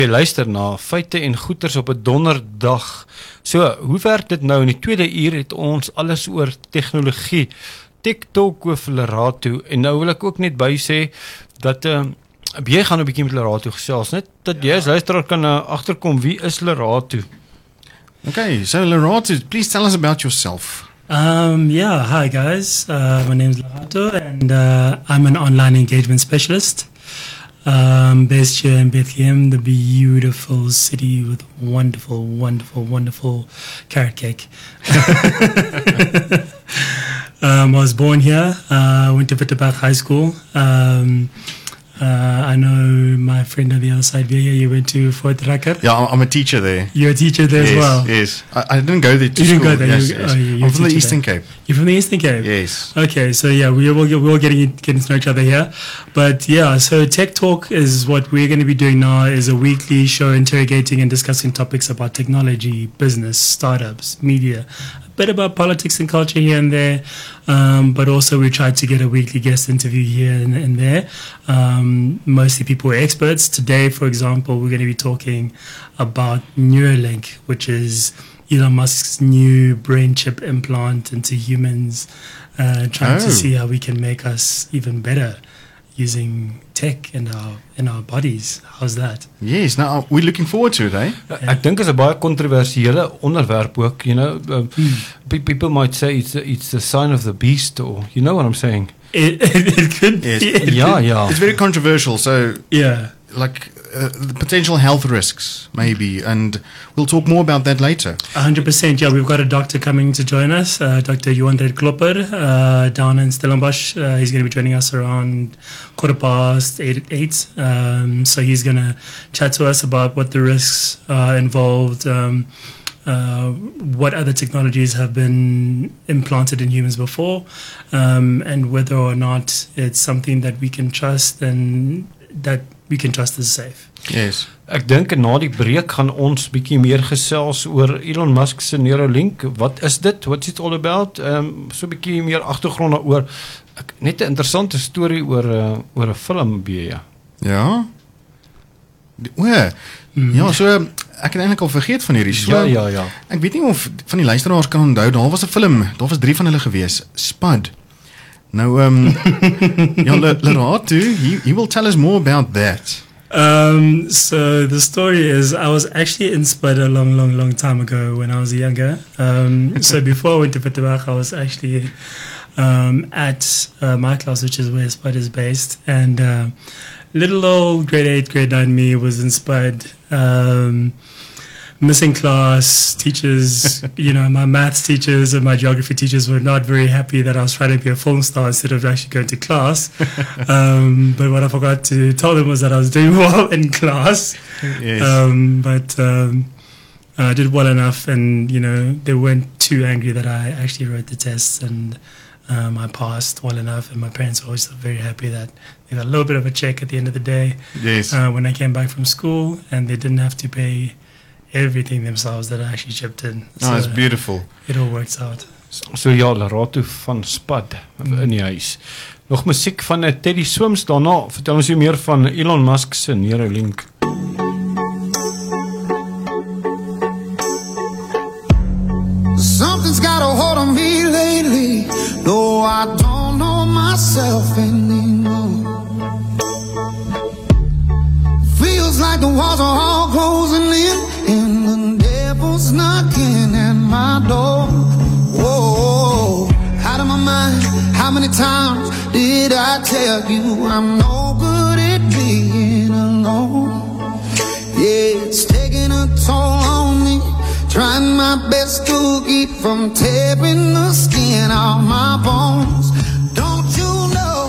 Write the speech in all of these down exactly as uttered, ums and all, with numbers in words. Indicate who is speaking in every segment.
Speaker 1: Jy luister na feite en goeters op 'n donderdag. So, hoe werk dit nou? In die tweede uur het ons alles oor tegnologie. TikTok oor Lerato. En nou wil ek ook net by sê dat uh, jy gaan 'n bietjie met Lerato gesels, net dat jy as luisteraar kan uh, agterkom wie is Lerato.
Speaker 2: Okay, so Lerato, please tell us about yourself.
Speaker 3: Um, yeah, hi guys. Uh, my name is Lerato, and uh, I'm an online engagement specialist. Um, based here in Bethlehem, the beautiful city with wonderful, wonderful, wonderful carrot cake. um, I was born here. I uh, went to Wittenberg High School. Um, uh, I know my friend on the other side, Via, you went to Fort Racker.
Speaker 2: Yeah, I'm a teacher there.
Speaker 3: You're a teacher there
Speaker 2: yes,
Speaker 3: as well?
Speaker 2: Yes, I, I didn't go there to
Speaker 3: you
Speaker 2: school.
Speaker 3: didn't go there?
Speaker 2: Yes,
Speaker 3: you,
Speaker 2: yes.
Speaker 3: Oh, you,
Speaker 2: I'm from the Eastern
Speaker 3: there.
Speaker 2: Cape.
Speaker 3: You're from the Eastern Cape?
Speaker 2: Yes.
Speaker 3: Okay, so yeah, we will we're all getting getting to know each other here, but yeah, so Tech Talk is what we're going to be doing now. Is a weekly show interrogating and discussing topics about technology, business, startups, media, a bit about politics and culture here and there, um, but also we try to get a weekly guest interview here and, and there. Um, mostly people who are experts. Today, for example, we're going to be talking about Neuralink, which is Elon Musk's new brain chip implant into humans, uh, trying
Speaker 2: oh.
Speaker 3: to see how we can make us even better using tech in our in our bodies. How's that?
Speaker 2: Yes, now we're looking forward to it, eh?
Speaker 1: Yeah. Ek dink is 'n baie kontroversiële onderwerp ook, you know. Um, hmm. People might say it's it's the sign of the beast, or you know what I'm saying.
Speaker 3: It, it, it could
Speaker 2: yes.
Speaker 3: be. It
Speaker 1: yeah,
Speaker 3: could,
Speaker 1: yeah.
Speaker 2: It's very controversial, so
Speaker 3: yeah.
Speaker 2: like uh, the potential health risks, maybe, and we'll talk more about that later.
Speaker 3: one hundred percent, yeah. We've got a doctor coming to join us, uh, Doctor Johan Red Klopper, uh, down in Stellenbosch. Uh, he's going to be joining us around quarter past eight. eight. Um, so he's going to chat to us about what the risks are involved, um, uh, what other technologies have been implanted in humans before, um, and whether or not it's something that we can trust and that we can trust is safe.
Speaker 2: Yes.
Speaker 1: Ek dink na die breek gaan ons bietjie meer gesels oor Elon Musk se Neuralink. Wat is dit? What's it all about? Ehm um, so bietjie meer agtergrond daaroor. Net 'n interessante storie oor 'n uh, oor 'n film B.
Speaker 2: Ja. O, mm. ja, so ek het eintlik al vergeet van hierdie. So,
Speaker 1: ja, ja, ja.
Speaker 2: Ek weet nie of van die luisteraars kan onthou, daar was 'n film, daar was drie van hulle gewees, Spud. Nou um ja, Lerato, he, he will tell us more about that.
Speaker 3: Um, so the story is I was actually in Spud a long, long, long time ago when I was younger. Um, so before I went to Wittenberg, I was actually um, at uh, my class, which is where Spud is based. And uh, little old grade eight, grade nine me was in Spud. Um, missing class, teachers, you know, my maths teachers and my geography teachers were not very happy that I was trying to be a film star instead of actually going to class. Um, but what I forgot to tell them was that I was doing well in class.
Speaker 2: Yes.
Speaker 3: Um, but um, I did well enough, and, you know, they weren't too angry that I actually wrote the tests, and um, I passed well enough, and my parents were always very happy that they got a little bit of a check at the end of the day.
Speaker 2: Yes.
Speaker 3: Uh, when I came back from school, and they didn't have to pay everything themselves that I actually chipped in.
Speaker 2: Oh, so it's beautiful.
Speaker 3: It all works out.
Speaker 1: So ja, Lerato van Spud in die huis. Nog musiek van Teddy Swims daarna. Vertel ons meer van Elon Musk se Neuralink.
Speaker 4: Something's got a hold on me lately. No, I don't know myself anymore. Feels like the walls are all closing in. And the devil's knocking at my door. Whoa, out of my mind. How many times did I tell you I'm no good at being alone? Yeah, it's taking a toll on me. Trying my best to keep from tearing the skin off my bones. Don't you know?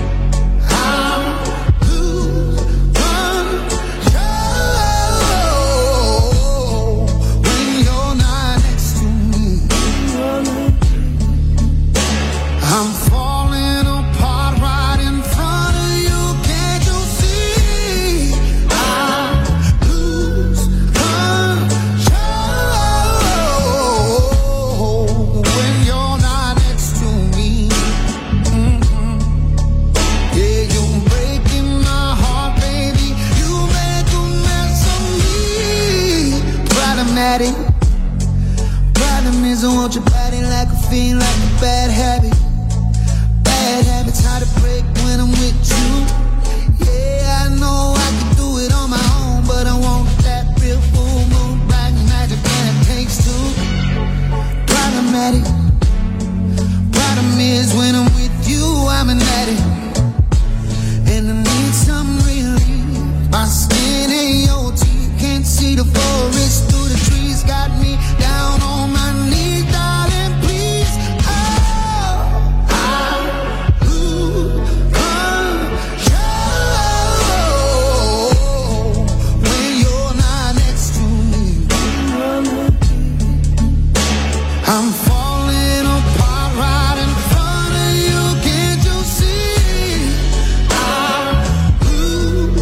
Speaker 4: I'm falling apart right in front of you. Can't you see? I lose control when you're not next to me. at it. Problem is I want your body like a fiend, like a bad habit. Bad habits hard to break when I'm with you. Yeah, I know I can do it on my own, but I want that real full moon, black magic, and it takes two. Problematic. Problem is when I'm with you, I'm an addict, and I need some relief. My skin ain't your teeth, can't see the forest through the trees. Got me down on my knees, darling, please. Oh, I lose control when you're not next to me. I'm falling apart right in front of you, can't you see? I lose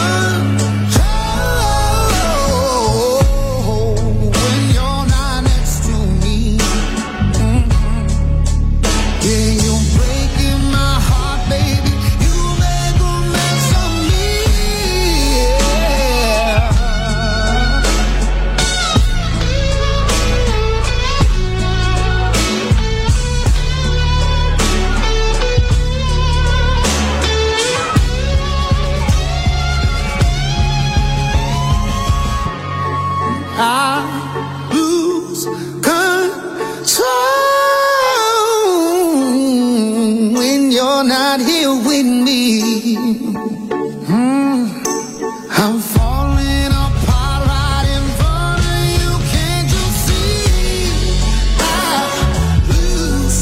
Speaker 4: control when you're not next to me. Mhm. Yeah, you're breaking my heart, baby. You make a mess of me. Yeah. I lose control when you're not here with me. Mm. I'm falling apart right in front of you, can't you see? I lose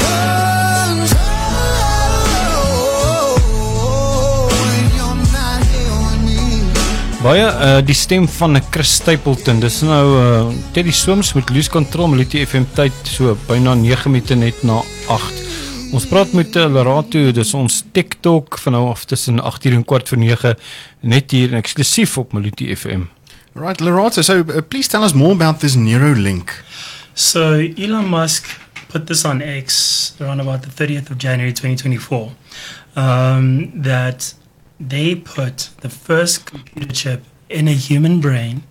Speaker 4: control when you're not here with me.
Speaker 1: Baie uh, die stem van 'n Chris Stapleton. Dis nou uh, Teddy Swims met Lose Control, Melodie F M tyd so byna nege minute net na agt. Ons praat met uh, Lerato, dis ons TikTok van nou af tussen agt uur en kwart voor nege, net hier en eksklusief op Melodie F M.
Speaker 2: Right, Lerato, so uh, please tell us more about this Neuralink.
Speaker 3: So Elon Musk put this on X around about the thirtieth of January twenty twenty-four, um, that they put the first computer chip in a human brain,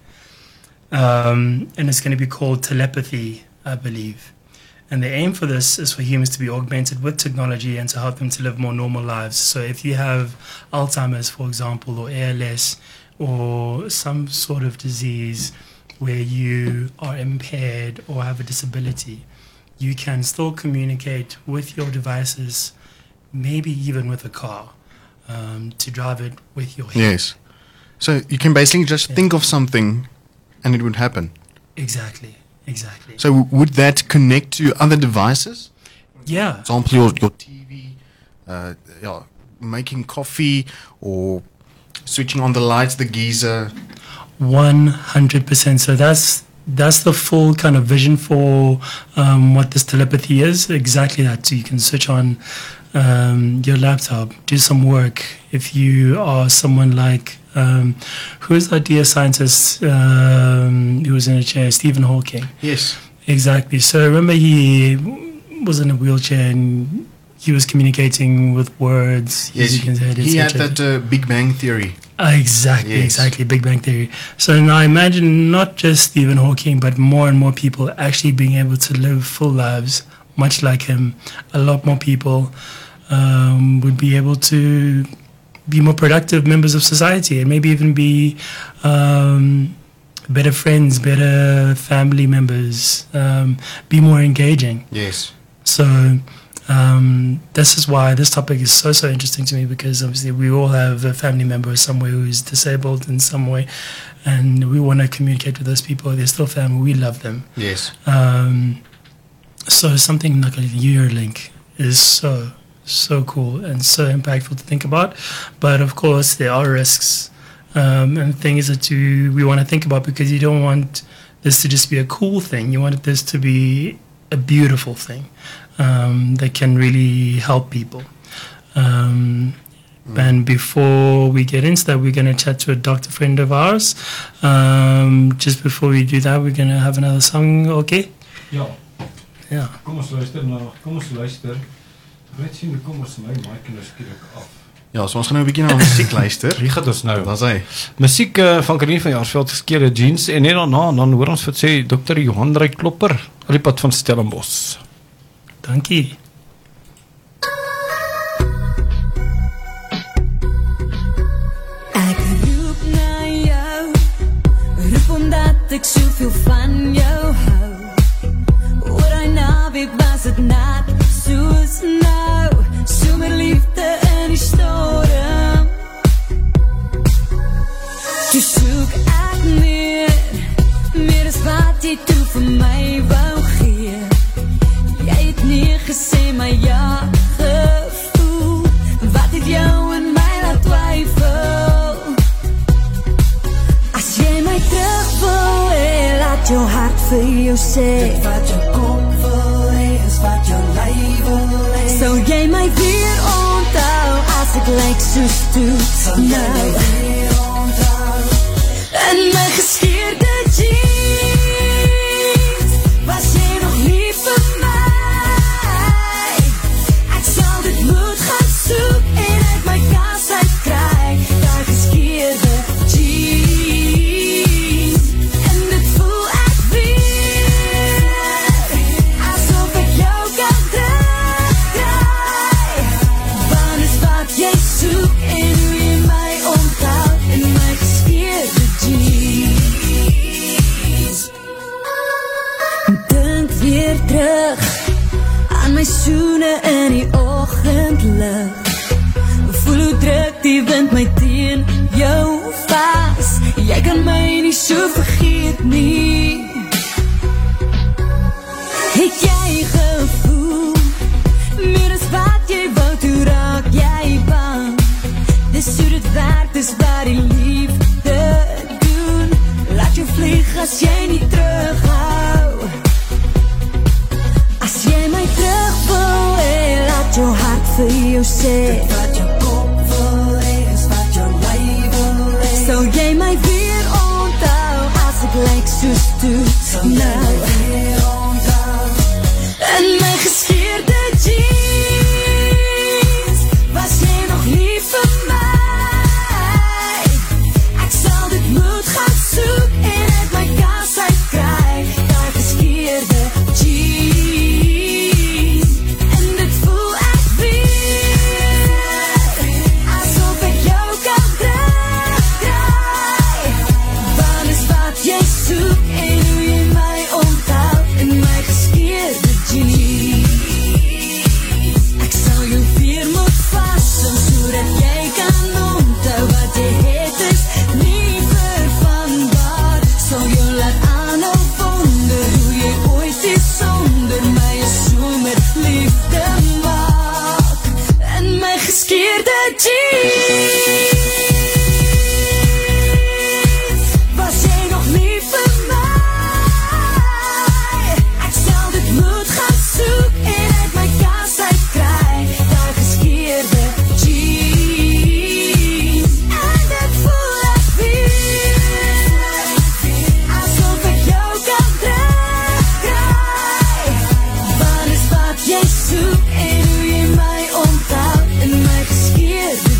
Speaker 3: um, and it's going to be called telepathy, I believe. And the aim for this is for humans to be augmented with technology and to help them to live more normal lives. So if you have Alzheimer's, for example, or A L S, or some sort of disease where you are impaired or have a disability, you can still communicate with your devices, maybe even with a car, um, to drive it with your head.
Speaker 2: Yes. So you can basically just
Speaker 3: Yeah.
Speaker 2: think of something and it would happen.
Speaker 3: Exactly, exactly.
Speaker 2: So w- would that connect to other devices?
Speaker 3: Yeah.
Speaker 2: For example, your, your T V, uh, yeah, making coffee, or switching on the lights, the geyser.
Speaker 3: One hundred percent. So that's that's the full kind of vision for um, what this telepathy is. Exactly that. So you can switch on um, your laptop, do some work. If you are someone like um, who is that dear scientist um, who was in a chair, Stephen Hawking.
Speaker 2: Yes.
Speaker 3: Exactly. So remember, he was in a wheelchair and he was communicating with words.
Speaker 2: Yes.
Speaker 3: using his head,
Speaker 2: He had
Speaker 3: et cetera.
Speaker 2: that uh, Big Bang Theory.
Speaker 3: Uh, exactly,
Speaker 2: Yes.
Speaker 3: exactly. Big Bang Theory. So now imagine not just Stephen Hawking, but more and more people actually being able to live full lives, much like him. A lot more people um, would be able to be more productive members of society and maybe even be um, better friends, better family members, um, be more engaging.
Speaker 2: Yes.
Speaker 3: So um, this is why this topic is so, so interesting to me, because obviously we all have a family member somewhere who is disabled in some way, and we want to communicate with those people. They're still family. We love them.
Speaker 2: Yes.
Speaker 3: Um, so something like a Neuralink is so, so cool and so impactful to think about. But of course, there are risks um, and things that you, we want to think about, because you don't want this to just be a cool thing. You want this to be a beautiful thing um, that can really help people. Um, mm. And before we get into that, we're going to chat to a doctor friend of ours. Um, just before we do that, we're going to have another song, okay?
Speaker 1: Ja.
Speaker 3: Ja.
Speaker 1: Kom ons luister na, kom ons luister. Net sien, kom ons my mic nou skielik af.
Speaker 2: Ja, so ons gaan nou 'n bietjie na musiek luister.
Speaker 1: Wie gaan ons nou?
Speaker 2: Daar's hy.
Speaker 1: Musiek uh, van Karin van Jaarsveld, Geskeerde Jeans, en net daarna dan hoor ons wat sê dokter Johan Ryk Klopper, op die pad van Stellenbosch.
Speaker 3: Dankie.
Speaker 5: Ek roep na jou, roep omdat ek soveel van jou hou. Oor hy naweek was het net soos nou, somer liefde in die storm. Toe soek ek meer, meer as wat jy toe vir my wou gee. Jy het nie gesê my ja gevoel, wat het jou in my laat twyfel? As jy my terug wil hê, laat jou hart vir jou sê, dit wat jou kop wil hê, is wat jou lyf wil hê. Sou jy my weer onthou, as ek lyk soos toe, sou jy my weer onthou, in my geskeerde jeans, was jy nog lief vir my? Ek sal dit moet gaan soek, en uit my kas uitkry, daar geskeerde jeans, en dit voel ek weer, asof ek jou kan terugkry, want is wat jy soek, en hoe jy my onthou, in my geskeerde jeans. Dink weer terug, aan my soene in die oggendlig, voel hoe druk die wind my teen jou vas, jy kan my nie so vergeet nie. Het jy gevoel, meer as wat jy wou, toe raak jy bang, dis hoe dit werk, dis wat die liefde doen, laat jou vlieg as jy nie terughou. As jy my terug wil hê, laat jou hart vir jou sê, dit wat jou kop wil hê, is wat jou lyf wil hê. Sou jy my weer onthou, as ek lyk soos toe, sou jy my weer onthou, in my geskeerde jeans, was jy nog lief vir my? Ek sal dit moet gaan soek, en uit my kas uitkry, daar geskeerde jeans, en dit voel ek weer, asof ek jou kan terugkry, want is wat jy soek, en hoe jy my onthou, in my geskeerde jeans. Ek sal jou weer moet vashou, sodat jy kan onthou, wat jy het is nie vervangbaar, sal jou laat aanhou wonder, hoe jy ooit is sonder my somer liefde maak, in my geskeerde jeans, was jy nog lief vir my? Ek sal dit moet gaan soek, en uit my kas uitkry, daar geskeerde jeans, en dit voel ek weer, asof ek jou kan terugkry, want is wat jy soek, en hoe jy my onthou, in my geskeerde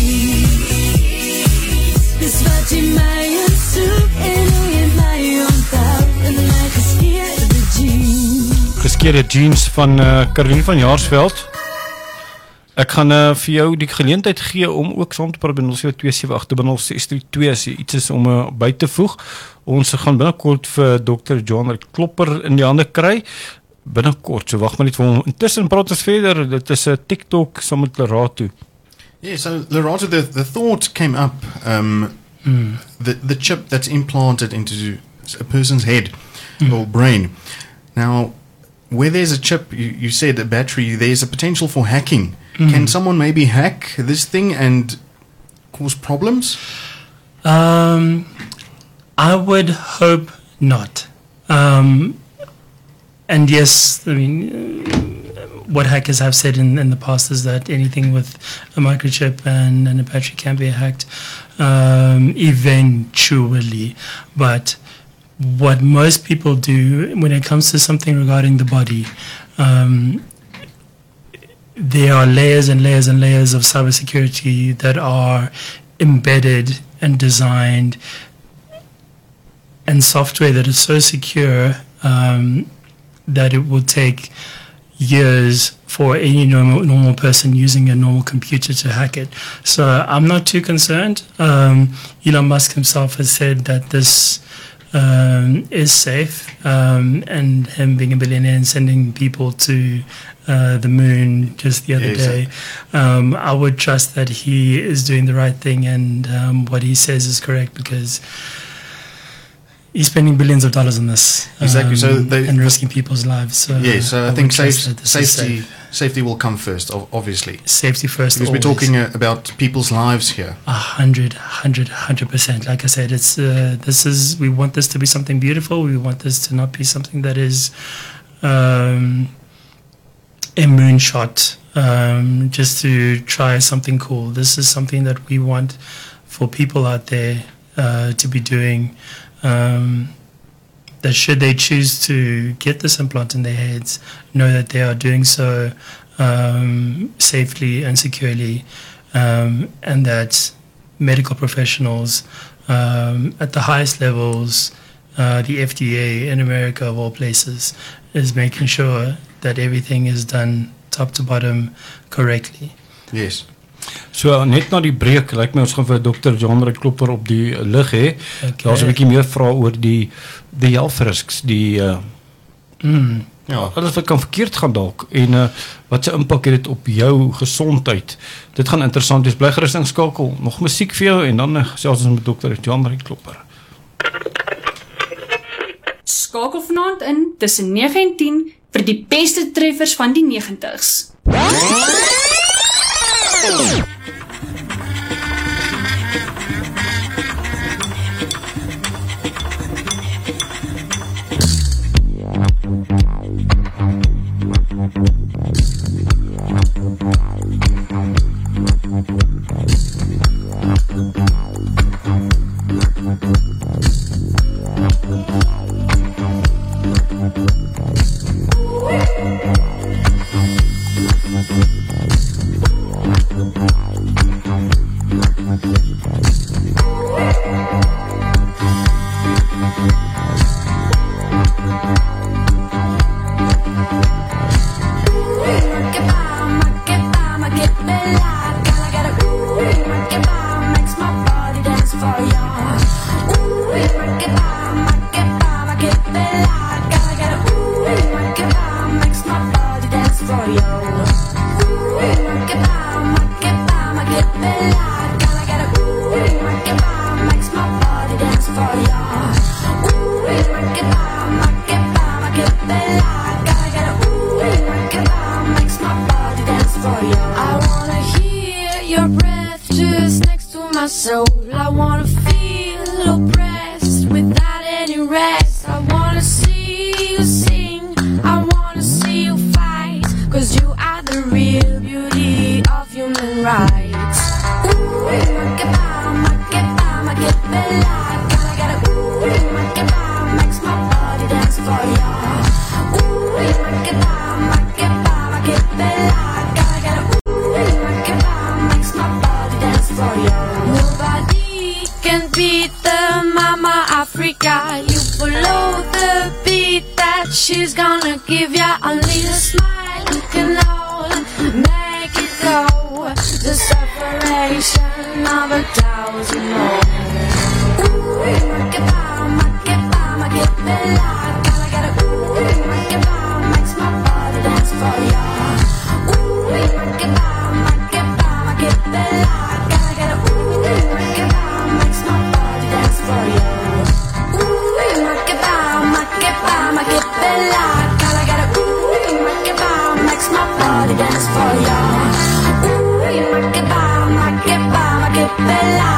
Speaker 5: jeans, dis wat jy my soek, en hoe jy my onthou, in my geskeerde jeans.
Speaker 1: Geskeerde Jeans van uh, Karin van Jaarsveld. Ek gaan uh, vir jou die geleentheid gee om ook saam te praat by nul sewe twee sewe agt nul ses drie twee as jy iets is om uh, by te voeg. Ons gaan binnekort vir dokter Johan Ryk Klopper in die hande kry. Binnekort, so wag maar net vir hom. Intussen praat ons verder. Dit is 'n uh, TikTok saam met Lerato.
Speaker 2: Yeah, so Lerato, the, the thought came up, um,
Speaker 3: Mm.
Speaker 2: the, the chip that's implanted into a person's head
Speaker 3: Mm.
Speaker 2: or brain. Now, where there's a chip, you, you said a battery, there's a potential for hacking.
Speaker 3: Mm.
Speaker 2: Can someone maybe hack this thing and cause problems?
Speaker 3: Um, I would hope not. Um, and yes, I mean, uh, what hackers have said in, in the past is that anything with a microchip and, and a battery can be hacked um, eventually. But what most people do when it comes to something regarding the body, um, there are layers and layers and layers of cybersecurity that are embedded and designed, and software that is so secure um, that it will take years for any normal, normal person using a normal computer to hack it. So I'm not too concerned. Um, Elon Musk himself has said that this um, is safe, um, and him being a billionaire and sending people to uh, the moon just the other
Speaker 2: Yes.
Speaker 3: day, um, I would trust that he is doing the right thing, and um, what he says is correct, because he's spending billions of dollars on this.
Speaker 2: Exactly, so
Speaker 3: um,
Speaker 2: they-
Speaker 3: and risking people's lives. So
Speaker 2: Yes, so I,
Speaker 3: would
Speaker 2: think
Speaker 3: trust
Speaker 2: safe,
Speaker 3: that this is
Speaker 2: safety
Speaker 3: safe.
Speaker 2: safety will come first, ob- obviously.
Speaker 3: Safety first.
Speaker 2: Because we're
Speaker 3: always.
Speaker 2: talking uh, about people's lives here.
Speaker 3: A hundred, hundred, hundred percent. Like I said, it's uh, this is. We want this to be something beautiful. We want this to not be something that is um, a moonshot, um, just to try something cool. This is something that we want for people out there uh, to be doing. Um, that should they choose to get this implant in their heads, know that they are doing so um, safely and securely, um, and that medical professionals um, at the highest levels, uh, the F D A in America of all places, is making sure that everything is done top to bottom correctly.
Speaker 2: Yes.
Speaker 1: So net na die breek, lyk my ons gaan vir dokter Jean-Marie Klopper op die lig hê.
Speaker 3: Okay.
Speaker 1: Daar's 'n bietjie meer vrae oor die die health risks, die uh,
Speaker 3: Mm.
Speaker 2: Ja.
Speaker 1: alles wat kan verkeerd gaan dalk, en uh, wat se impak het dit op jou gesondheid. Dit gaan interessant wees. Bly gerus inskakel. Nog musiek vir jou en dan uh, gesels ons met dokter Jean-Marie Klopper.
Speaker 6: Skakel vanaand in tussen nege en tien vir die beste treffers van die negentigs.
Speaker 5: I wanna hear your breath just next to my soul. I wanna feel oppressed without any rest. I wanna see you sing, I wanna see you fight, 'cause you are the real beauty of human rights. Ooh, makeba, makeba, makebela, gotta get a ooh, makeba, makes my body dance for ya. Ooh, makeba, makeba, makebela, gotta get a ooh, makeba, makes my body dance for ya. Nobody can beat the Mama Africa. You follow the beat that she's gonna give ya. Only a smile can hold, make it go. The separation of a thousand more. Ooh, makeba, makeba, makebela, gotta get a ooh, makeba, makes my body dance for ya. Ooh, makeba, makeba, makebela, gotta get a ooh, makeba, makes my body dance for ya. Ooh, makeba, makeba, makebela, gotta get a ooh, makeba, makes my body dance for ya. Ooh, makeba, makeba, makebela.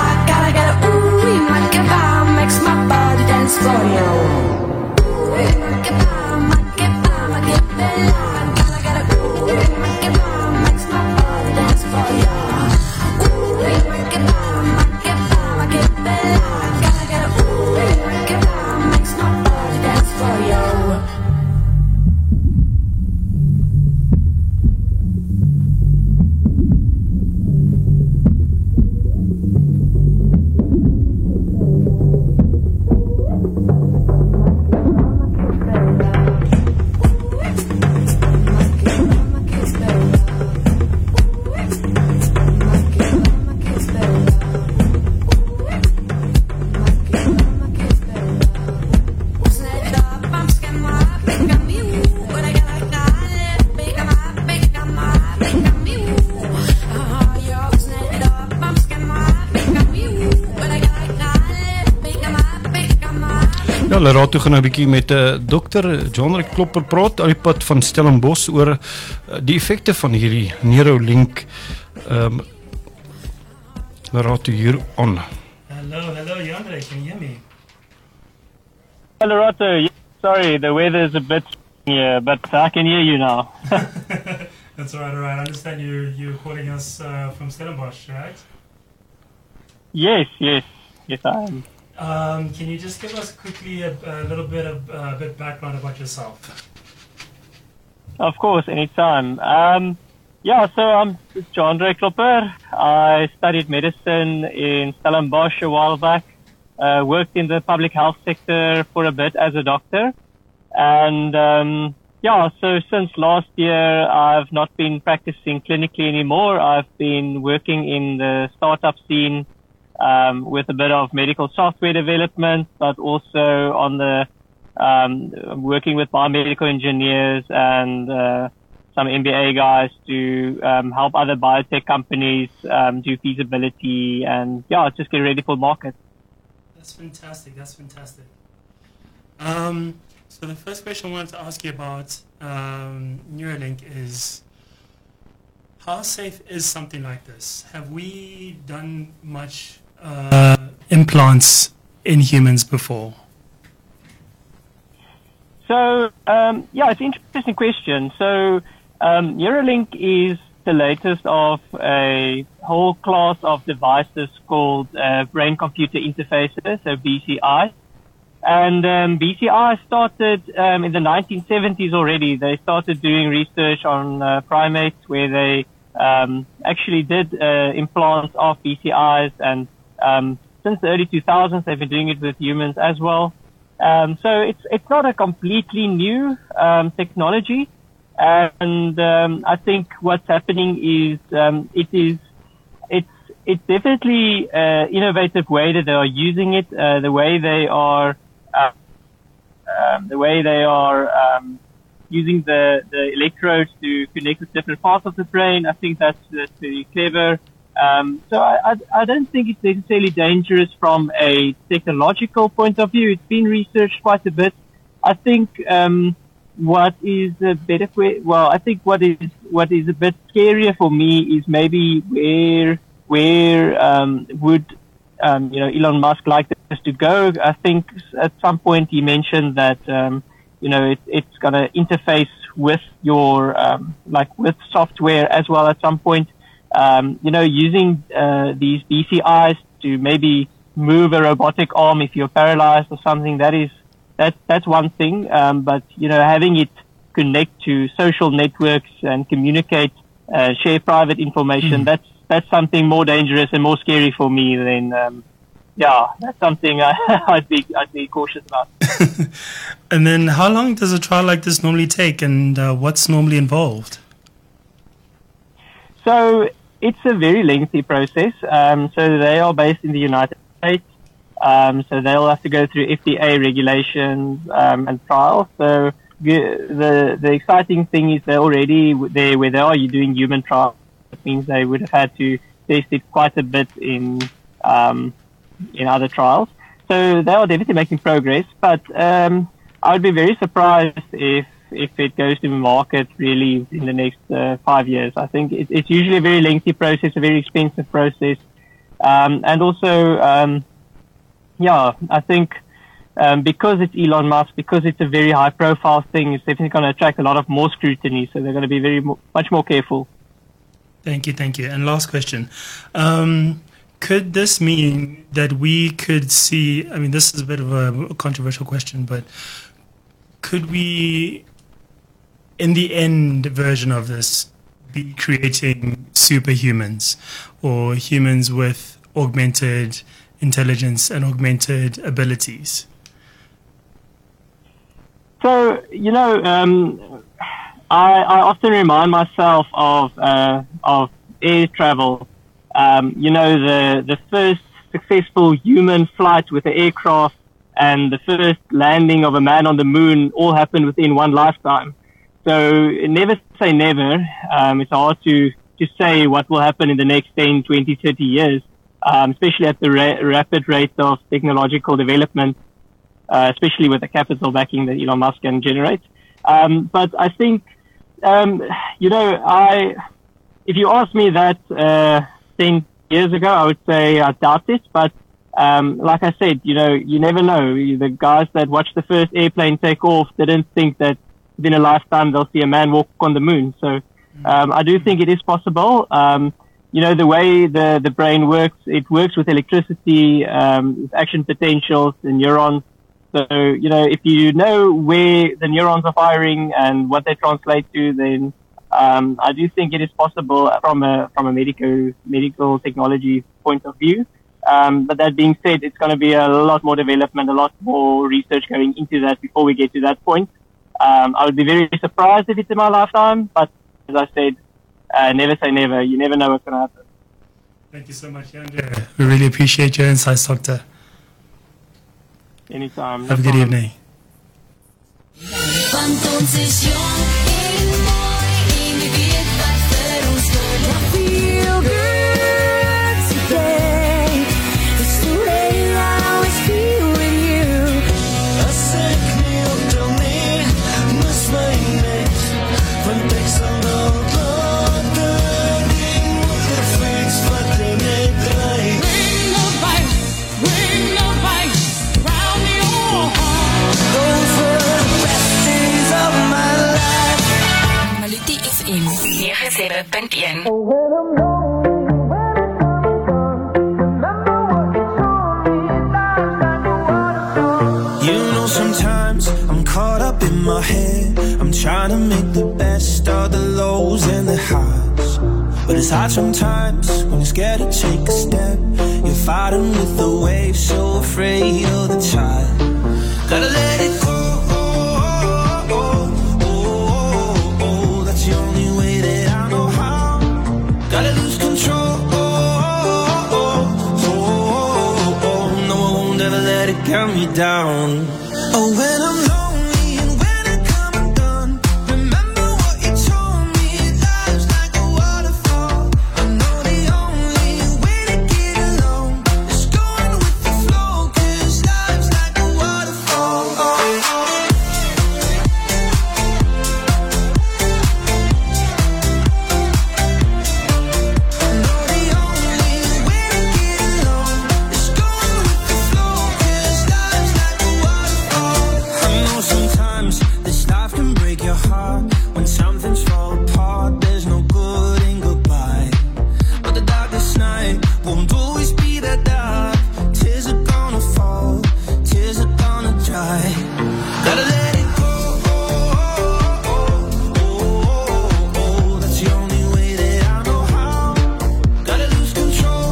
Speaker 1: Ja, Lerato gaan nou 'n bietjie met 'n uh, dokter John Rick Klopper praat uit die pad van Stellenbosch oor uh, die effekte van hierdie Neuralink. Ehm um, Lerato hier on.
Speaker 3: Hello, hello, Yandre, can you hear me?
Speaker 7: Hello, Lerato. Yeah, sorry, the weather is a bit here, but I can hear you now.
Speaker 3: That's all right, all right. I understand you, you're calling us uh, from Stellenbosch, right?
Speaker 7: Yes, yes, yes, I am.
Speaker 3: Um, can you just give us quickly a, a little bit of uh, bit background about yourself?
Speaker 7: Of course, anytime. Um, yeah, so I'm John Rick Klopper. I studied medicine in Stellenbosch a while back. Uh, worked in the public health sector for a bit as a doctor. And um, yeah, so since last year, I've not been practicing clinically anymore. I've been working in the startup scene um, with a bit of medical software development, but also on the um, working with biomedical engineers and uh, some M B A guys to um, help other biotech companies um, do feasibility and yeah, just get ready for market.
Speaker 3: That's fantastic. That's fantastic. Um, so the first question I wanted to ask you about um, Neuralink is, how safe is something like this? Have we done much uh, implants in humans before?
Speaker 7: So, um, yeah, it's an interesting question. So, um, Neuralink is the latest of a whole class of devices called uh, brain-computer interfaces, so B C I. And um, B C I started um, in the nineteen seventies already. They started doing research on uh, primates where they um, actually did uh, implants of B C Is. And um, since the early two thousands, they've been doing it with humans as well. Um, so it's it's not a completely new um, technology. And um, I think what's happening is um, it is it's it's definitely an innovative way that they are using it. Uh, the way they are uh, um, the way they are um, using the, the electrodes to connect with different parts of the brain. I think that's, that's very clever. Um, so I, I I don't think it's necessarily dangerous from a technological point of view. It's been researched quite a bit. I think. Um, What is a better que- well, I think what is what is a bit scarier for me is maybe where where um, would um, you know Elon Musk like this to go. I think at some point he mentioned that um, you know it, it's going to interface with your um, like with software as well at some point. Um, you know, using uh, these B C Is to maybe move a robotic arm if you're paralyzed or something, that is. That's that's one thing, um, but you know, having it connect to social networks and communicate, uh, share private information. Mm. That's that's something more dangerous and more scary for me than, um, yeah, that's something I, I'd be I'd be cautious about.
Speaker 3: And then, how long does a trial like this normally take, and uh, what's normally involved?
Speaker 7: So it's a very lengthy process. Um, so they are based in the United States. Um, so they'll have to go through F D A regulations um, and trials. So the the exciting thing is they're already there where they are. You're doing human trials. That means they would have had to test it quite a bit in um, in other trials. So they are definitely making progress. But um, I would be very surprised if if it goes to market really in the next uh, five years. I think it, it's usually a very lengthy process, a very expensive process, um, and also. Um, Yeah, I think um, because it's Elon Musk, because it's a very high-profile thing, it's definitely going to attract a lot of more scrutiny. So they're going to be very mo- much more careful.
Speaker 3: Thank you, thank you. And last question: um, could this mean that we could see? I mean, this is a bit of a controversial question, but could we, in the end version of this, be creating superhumans or humans with augmented intelligence and augmented abilities?
Speaker 7: So, you know, um, I, I often remind myself of uh, of air travel. Um, you know, the, the first successful human flight with the aircraft and the first landing of a man on the moon all happened within one lifetime. So never say never. Um, it's hard to, to say what will happen in the next ten, twenty, thirty years. Um, especially at the ra- rapid rate of technological development. uh, especially with the capital backing that Elon Musk can generate. Um, but I think, um, you know, I, if you ask me that uh, ten years ago, I would say I doubt it. But um, like I said, you know, you never know. The guys that watched the first airplane take off didn't think that within a lifetime they'll see a man walk on the moon. So um, I do think it is possible. Um, you know, the way the, the brain works, it works with electricity, um, with action potentials and neurons. So, you know, if you know where the neurons are firing and what they translate to, then um, I do think it is possible from a from a medical medical technology point of view. Um, but that being said, it's going to be a lot more development, a lot more research going into that before we get to that point. Um, I would be very surprised if it's in my lifetime, but as I said, uh, never say never. You never know what's going to happen.
Speaker 3: Thank you so much, Yandre. We really appreciate your insights, Doctor.
Speaker 7: Anytime.
Speaker 3: Have a good evening.
Speaker 5: Want ons is jong en mooi en wie weet wat vir ons goed. I feel good today. It's the way I always feel with you.
Speaker 8: As ek nie optel nie, mis my net, want ek sal nog later die motorfiets wat jy net draai. Ring the bike, ring the bike, round the old heart. Those were the best days of my life.
Speaker 5: Melody F M nege sewe punt een.
Speaker 8: When I'm lonely, when it's all done, remember what you told me, life's like a waterfall. You know sometimes I'm caught up in my head. I'm trying to make the best of the lows and the highs. But it's hard sometimes when you're scared to take a step. You're fighting with the waves, so afraid of the tide. Gotta let it go. That's the only way that I know how. Gotta lose control. No, I won't ever let it count me down. Oh, when I'm lonely and when I come undone, remember what you told me, life's like a waterfall. I know the only way to get along is going with the flow, 'cause life's like a waterfall. I know the only way to get along is going with the flow, 'cause life's like a waterfall. I know sometimes this life can break your heart. When something's fall apart, there's no good in goodbye. But the darkest night won't always be that dark. Tears are gonna fall, tears are gonna dry. Gotta let it go. That's the only way that I know how. Gotta lose control.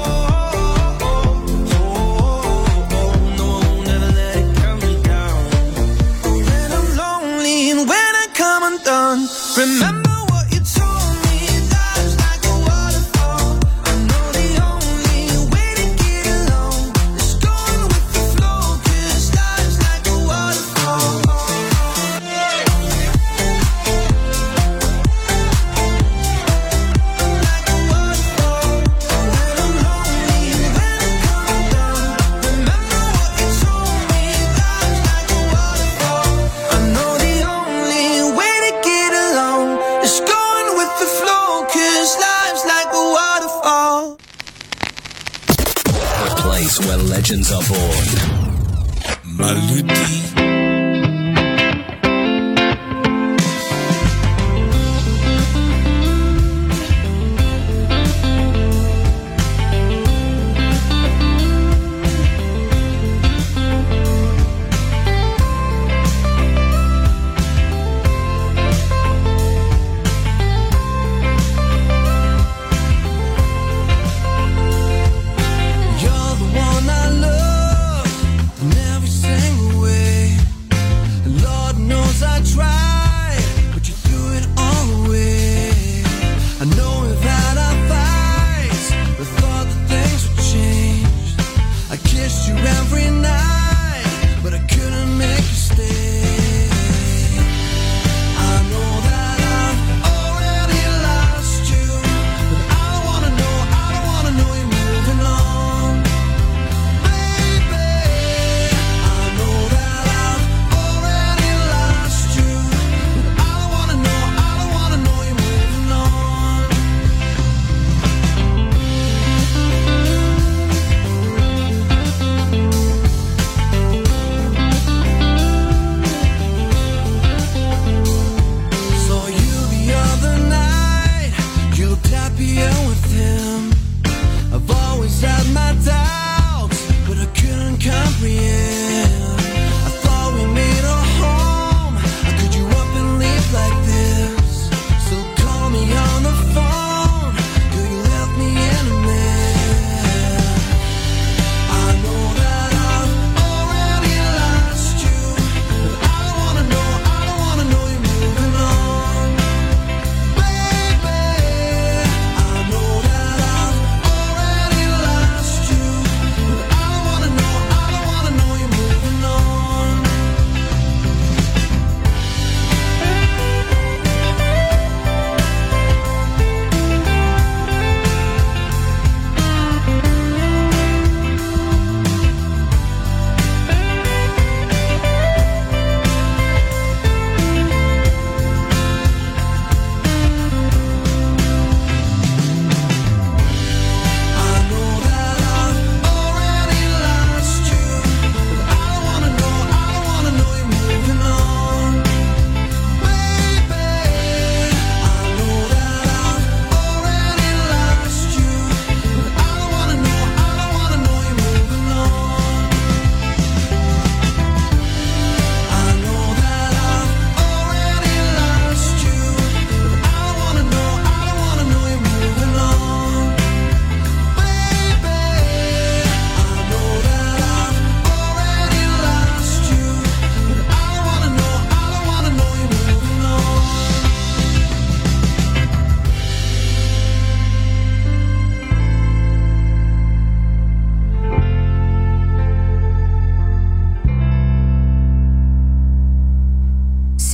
Speaker 8: No, I won't ever let it count me down. When I'm lonely and when I come undone, remember what you told me, life's like a waterfall. I know the only way to get along is going with the flow, 'cause life's like a waterfall. Like a waterfall. When I'm lonely and when I come undone, remember what you told me, life's like a waterfall. I know the only way to get along is going with the flow, 'cause life's like a waterfall.
Speaker 9: The place where legends are born. Melody.
Speaker 8: You're the one I love in every single way.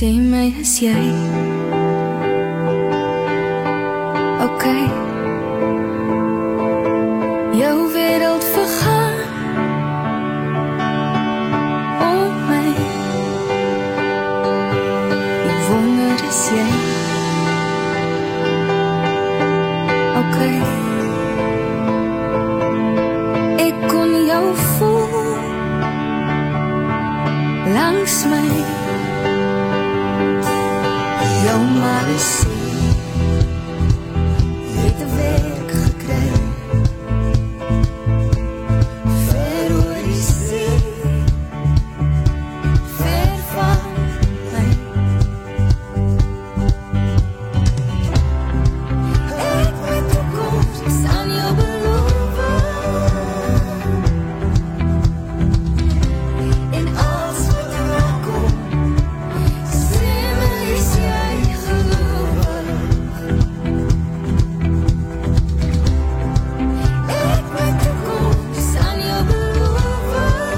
Speaker 10: Sê my, is jy okay? Jou wêreld vergaan om my. Ek wonder, is jy okay? Ek kon jou voel langs my. Jou maar is jy het 'n werk gekry ver oor die see, ver van my. Ek met toekoms aan jou beloof en als wat er kom, sê my, is jy geloof? Ek met toekoms aan jou beloof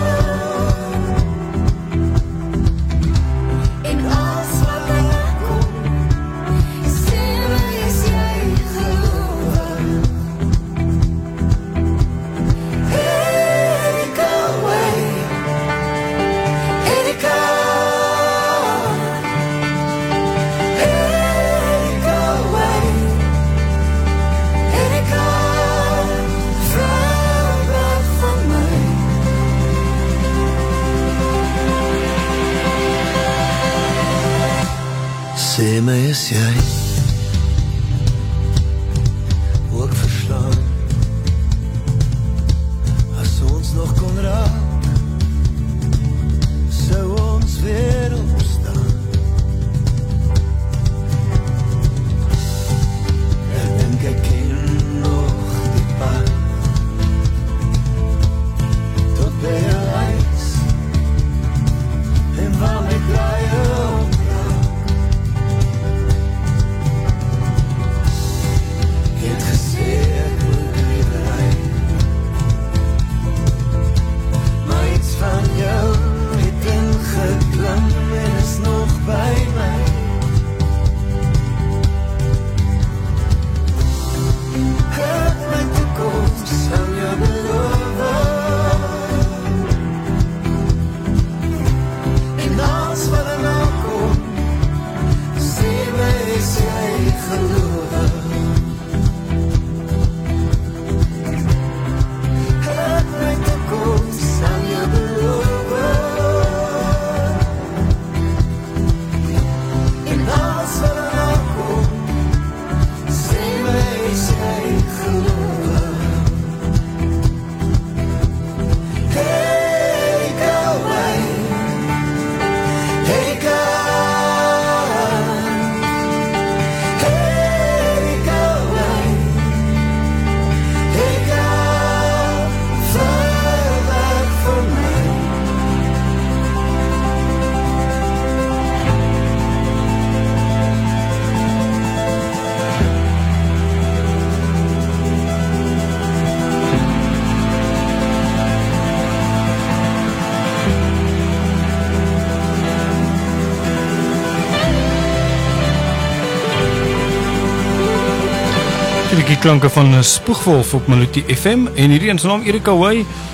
Speaker 10: en als wat er kom, sê my, is jy geloof? Erika way, Erika, Erika way, Erika, ver weg van my.
Speaker 8: Sê my, is jy ook verslaan as ons nog kon raak, sou ons weer opstaan. Ek dink ek ken nog die pad tot by jou huis en waar my draaie op. Ek het gesê ek moet lievery, maar iets van jou het ingeklim en is nog by my. Het my toekoms aan jou beloof en als wat er nou kom, sê my, is jy geloof? Het my toekoms aan jou beloof en als wat er nou kom, sê my, is jy geloof? Hey, go away, hey, go, hey, go away, hey, go, ver weg van my.
Speaker 1: Die klanke van Spoegwolf op Maluti F M en hierdie een se naam Erika Way